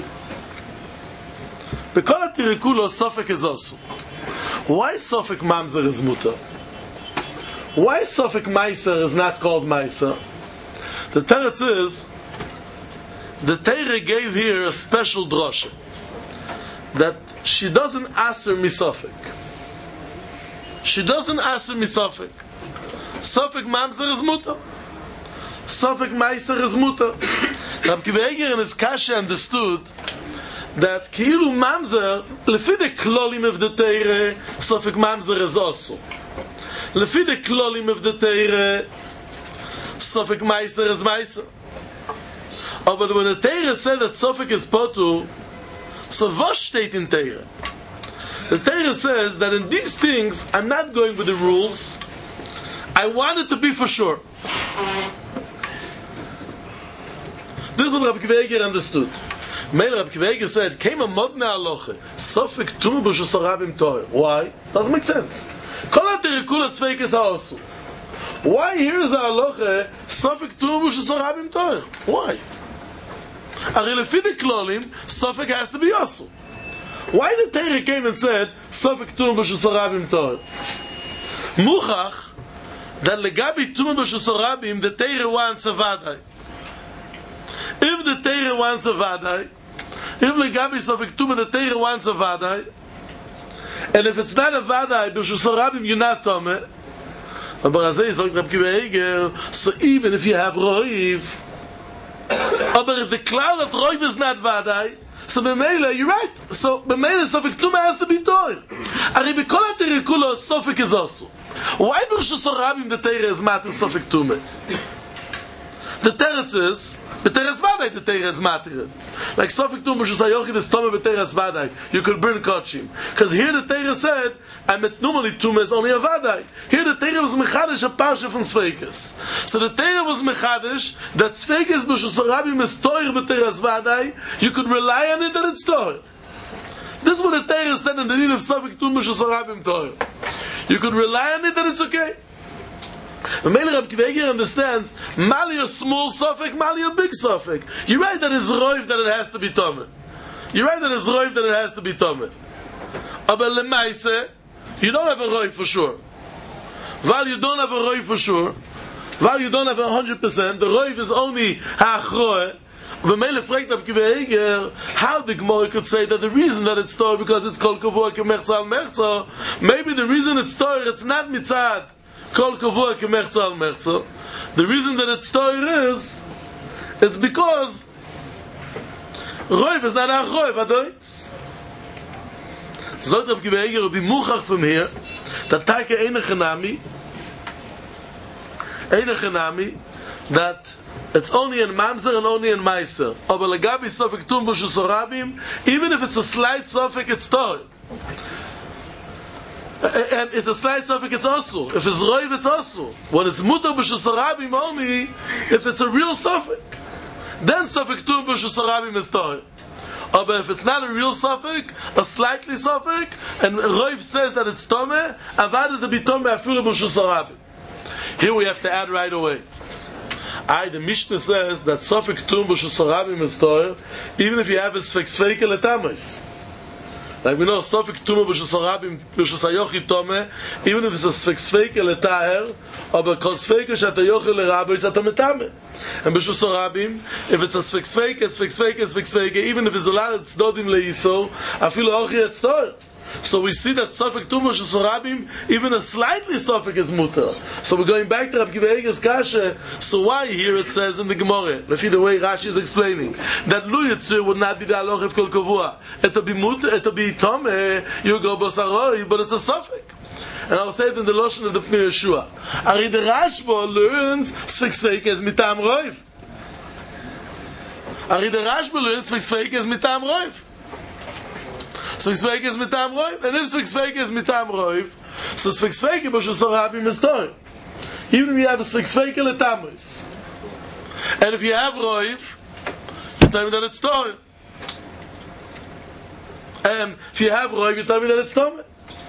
B'kol ha'terikulo, Sofek is also. Why Sofek Mamzer is muta? Why Sofik Meiser is not called Meiser? The teretz is, the Torah gave here a special drosha, that she doesn't answer misofik. She doesn't answer misofik. Sofik Mamzer is mutter. Sofik Meiser is mutter. Rab Akiva Eiger in his kasha understood that Ki'ilu Mamzer, lefi the klolim of the Torah, Sofik Mamzer is also. Lefi the klolim of the Torah, Sofik Meiser is Meiser. Oh, but when the Torah said that Sofik is potur, so what steht in Torah? The Torah says that in these things, I'm not going with the rules. I want it to be for sure. This is what Rab Akiva Eiger understood. Meil Rab Akiva Eiger said, came a modna aloche, Sofik tumu b'shus harabim toir. Why? Doesn't make sense. Kol ha-terikula sveikes ha-osu. Why here is a aloche, Sofik tumu b'shus harabim toir? Why? Ari lefi the klolim, Sofik has to be osu. Why the Torah came and said, Sofik tumu b'shus harabim toir? Muchach, that legabi tumu b'shus harabim, the Torah wants a vadai. If the Torah wants a vadai, if legabi Sofik tumu the Torah wants a vadai, and if it's not a vadai, b'shus harabim you're not tomeh, so even if you have roiv, but if the cloud of roiv is not vadai, so b'meila, you're right. So b'meila Sofik tumu has to be toir. Ari b'kol ha-terikulo Sofik is also. Why b'shus harabim the Torah is matter Sofik tumu? The teretz is, b'teres vadai the Torah is matter. Like Sofik tumu b'shus hayochid is tomeh b'teres vadai. You could burn kochim. Because here the Torah said, I met normally tumu is only a vadai. Here the Torah was mechadish a parsha from Sveikes. So the Torah was mechadish that Sveikes b'shus harabim is toir b'teres vadai. You could rely on it that it's toir. This is what the Torah said in the need of Sofik tumu b'shus harabim toir. You could rely on it that it's okay. The Meil Rab Akiva Eiger understands Mali a small Sofik, Mali a big Sofik. You're right that it's roiv that it has to be tomeh. You're right that it's roiv that it has to be tomeh. But lemaise, you don't have a roiv for sure. While you don't have a roiv for sure, while you don't have 100%, the roiv is only ha'achroe. The Meil fragt Rab Akiva Eiger how the Gemara could say that the reason that it's toir because it's called kavua kemechza al mechza. Maybe the reason it's toir, it's not mitzad kol kavua kemechza al mechza. The reason that it's toir is, it's because roiv is not a roiv, adois. Zot Rab Akiva Eiger will be muchach from here that take einige nami that it's only in Mamzer and only in Meiser. Aber legabi Sofik tumu b'shus harabim, even if it's a slight Sofik, it's toir. And if it's a slight Sofik, it's also. If it's roiv, it's also. When it's mutar b'shus harabim only, if it's a real Sofik, then Sofik tumu b'shus harabim is toir. But if it's not a real Sofik, a slightly Sofik, and roiv says that it's tomeh, avad to be tomeh afilu b'shus harabim. Here we have to add right away. The Mishnah says that Sofik tumu b'shus harabim is toir, even if you have a sfeik letamos. Like we know, Sofik tumu b'shus harabim b'shus hayochid tomeh, even if it's a sfeik letaher, or kol sfeik shat hayochid lerabo is atomeh tameh. And b'shus harabim, if it's a sfeik, even if it's a lot of tzdodim leiso, afilu ochi it's toir. So we see that Sofik tumu b'shus harabim, even a slightly Sofik is mutar. So we're going back to Rab Akiva Eiger's kasha. So why here it says in the Gemara, lefi the way Rashi is explaining, that lu yitzur would not be the aloch of kol kavua. It'll be mutar, it'll be tomeh, you go b'saroi, but it's a Sofik. And I'll say it in the lotion of the Pnei Yeshua. Ari the Rashba learns sfeik is mitam roiv. Ari the Rashba learns sfeik is mitam roiv. Sfeik is mitam roiv, and if sfeik is mitam roiv, so sfeik b'shus harabim is toir. Even if you have a sfeik letamos, and if you have roiv, you tell me that it's toir. And if you have roiv, you tell me that it's tomeh.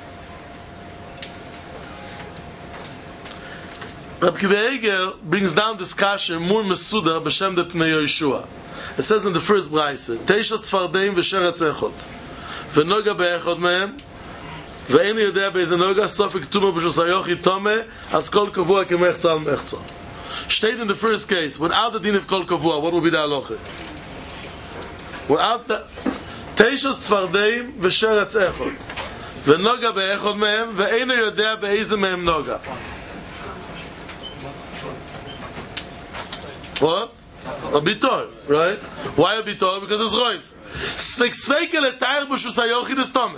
Rab Akiva Eiger brings down this kasha more mesuda b'shem de Pnei Yeshua. It says in the first brayse, Teisha tzfardeim v'sheretz echot. V'noga be'echot mehem, ואין יודע באיזה נוגע סופק תומה בשוס היוחי תומה אז כל קבוע כמחצה על מחצה. State in the first case, without the din of kol kavua, what will be the halacha? Without the teisha tzvardeim v'sheretz echod v'noga be'echod mehem ve'eino yodea be'ize mehem noga. What? A bitor, right? Why a bitor? Because it's roiv. Sveke letayr b'shus hayochid is tome.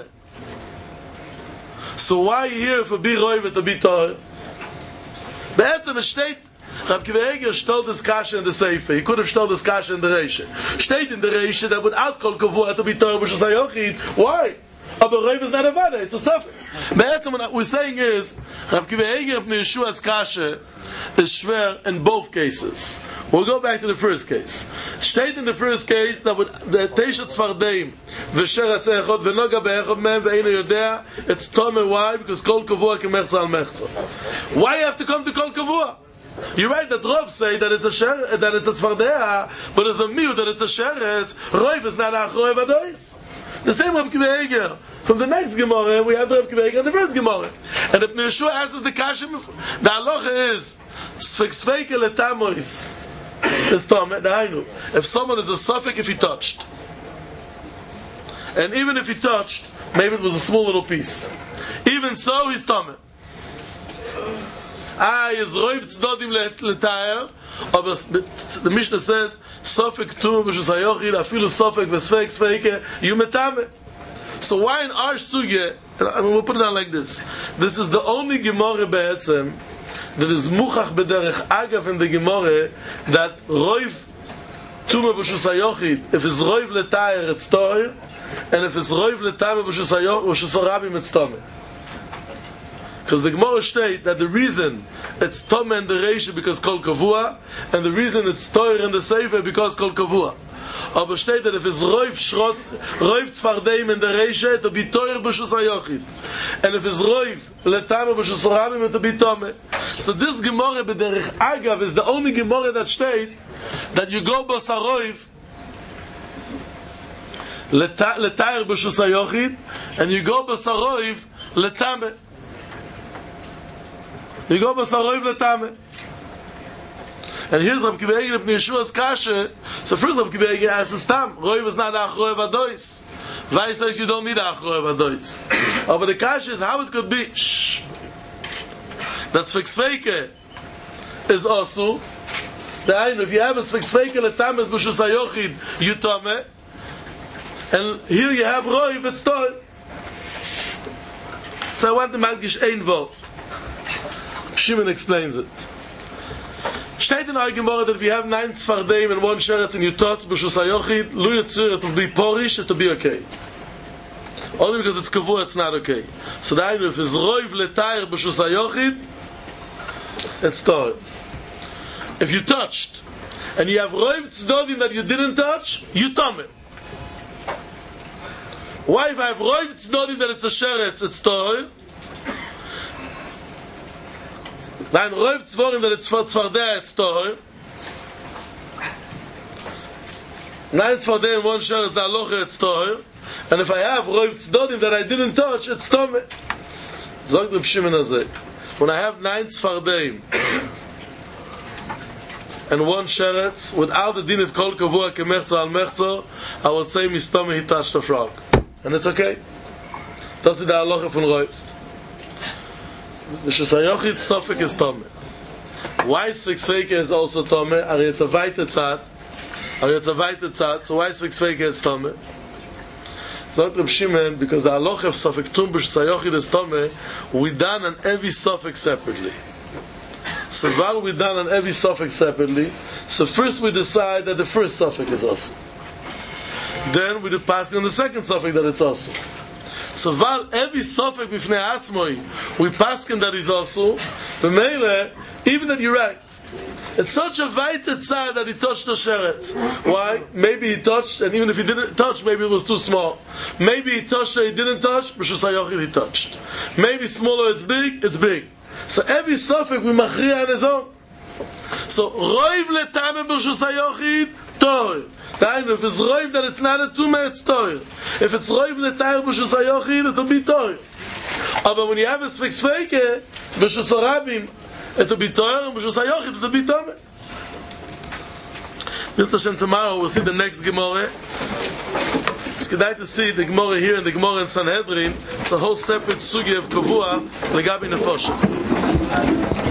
So why here if a bi roiv et a bitor? Be'etzem it steht Rab Kiva Eger stellt this kasha in the Sefer. He could have stellt this kasha in the Reisha. Steht in the Reisha that without kol kavua to be Torah b'shus hayochid. Why? But Reiv is not a vada. It's a suffix. Be'etzem what we're saying is Rab Kiva Eger ibn Yeshua's kasha is shver in both cases. We'll go back to the first case. Steht in the first case that with the teisha tzvardeim v'sheretz echod v'noga be'echod mehem ve'eino yodea it's tome. Why? Because kol kavua k'mechza al mechza. Why you have to come to kol kavua? You're right that Rav say that it's a tzvardea, but it's a miu that it's a sheretz. Roiv is not achroev adois. The same Rab Kiva Eger. From the next Gemara, we have the Rab Kiva Eger in the first Gemara. And if Yeshua asks the kasha, the halacha is sfeike letamois is tome. If someone is a suffix, if he touched, and even if he touched, maybe it was a small little piece. Even so, he's tome. Is roiv tzdodim letayer. The Mishnah says, Sofek tum b'shus hayochid, afilu sofek v'sfeik sfeike, you metame. So why in our sugya, and we'll put it down like this. This is the only Gemara be'etzem that is muchach b'derech agav in the Gemara that roiv tum b'shus hayochid, if it's roiv letayer, it's toir, and if it's roiv letame b'shus harabim, it's tome. Because the Gemara state that the reason it's Tome in the Reisha because Kol Kavua, and the reason it's Toir in the Sefer because Kol Kavua. Aber state that if it's Roiv Tzvardeim in the Reisha, it'll be Toir b'shus hayochid. And if it's Roiv Letame b'shus harabim, it'll be Tome. So this Gemara b'derech agav is the only Gemara that state that you go b'saroiv Letayr b'shus hayochid, and you go b'saroiv Letame. You go b'saroiv letame. And here's Rab Kiva Eger ibn Yeshua's kasha. So first Rab Kiva Eger asks Stam, roiv is not achroev adois. Weiß that you don't need achroev adois. But the kasha is how it could be. That sfeike is also. If you have a sfeike letame is b'shus hayochid, you tame. And here you have roiv, it's toy. So I want the Malgish ein Wort. Shimon explains it. Steht in our Gemara that if you have 9 tzvardeim and 1 sheretz and you touch b'shus hayochid, lu yitzir, it will be porish, it will be okay. Only because it's kavua, it's not okay. So if it's roiv letayr b'shus hayochid, it's tor. If you touched and you have roiv tzdodim that you didn't touch, you tome. Why if I have roiv tzdodim that it's a sheretz, it's tor? Then roiv tzvorim that it's for tzvardei, it's tor. 9 tzvardei and 1 sheretz, the halacha, it's tor. And if I have roiv tzdodim that I didn't touch, it's tome. Zog the Shimon hazeh. When I have 9 tzvardeim and 1 sheretz, without the din of kol kavua kemechza al mechza, I would say mistome he touched the frog. And it's okay. Das ist the halacha von roiv. B'shus hayochid sofek is tome. Why sfeik is also tome? It's a weite tzad. So why sfeik is tome? So Reb Shimon, because the halacha of sofek tum b'shus hayochid is tome, we done on every sofek separately. So while we done on every sofek separately, so first we decide that the first sofek is also. Then we do pass on the second sofek that it's also. So while every sofek b'fnei atzmoi, we paskin that is also, b'meile, even that you're right, it's such a weite tzad that he touched the sheretz. Why? Maybe he touched, and even if he didn't touch, maybe it was too small. Maybe he touched and he didn't touch, b'shus hayochid he touched. Maybe smaller, it's big. So every sofek we machriya on his own. So roiv letame b'shus hayochid, tor. If it's roiv that it's not a tumah, it's tor. If it's roiv letayr b'shus hayochid, it'll be tor. Aber when you have a Sfeike, B'Shus HaRabim, it'll be Torah, and B'Shus HaYochid, it'll be Tomei. Mitzvah Hashem, tomorrow we'll see the next Gemara. It's good to see the Gemara here and the Gemara in Sanhedrin. It's a whole separate sugi of Kavua, Legabi Nefoshes.